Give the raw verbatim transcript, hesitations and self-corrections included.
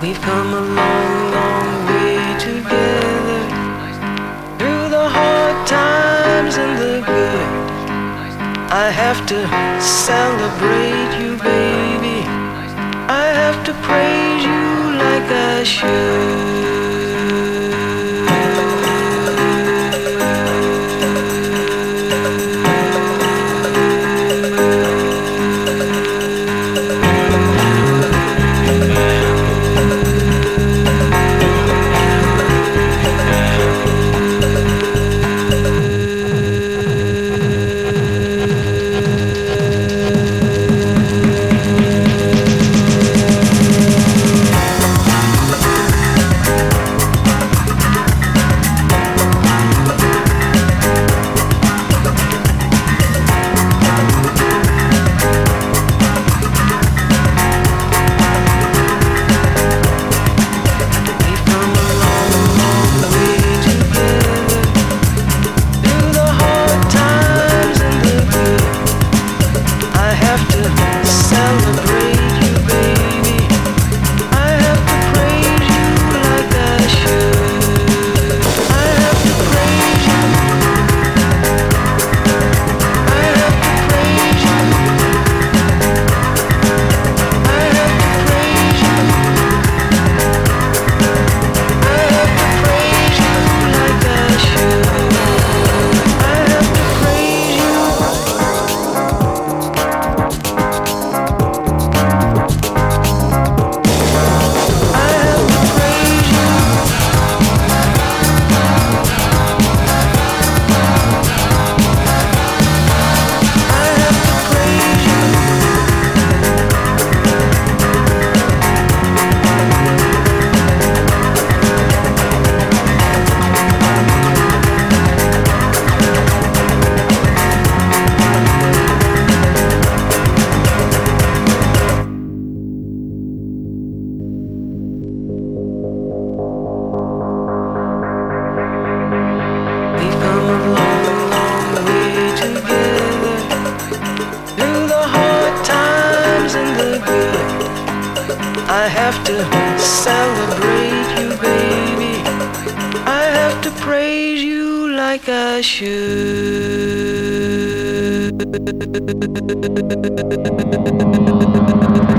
We've come a long, long way together, through the hard times and the good. I have to celebrate you, baby. I have to praise you like I should. I have to celebrate you, baby. I have to praise you like I should.